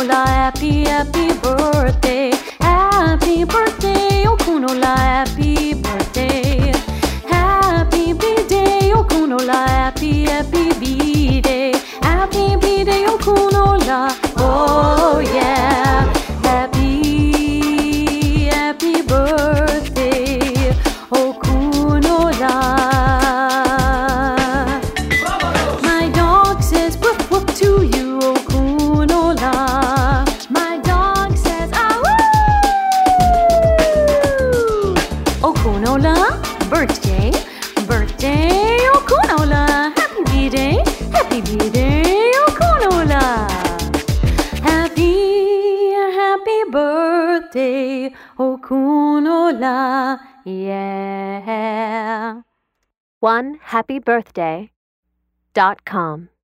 Okunola, happy, happy birthday. Happy birthday, Okunola, happy birthday. Happy B-Day, Okunola, happy, happy B-Day. Happy B-Day, Okunola, oh yeah. Happy, happy birthday, Okunola. My dog says woof woof to you, Okunola. My dog says ah woo. Okunola, birthday, birthday, Okunola. Happy B-Day, happy B-Day, Okunola. Happy, happy birthday, Okunola, yeah. OneHappyBirthday.com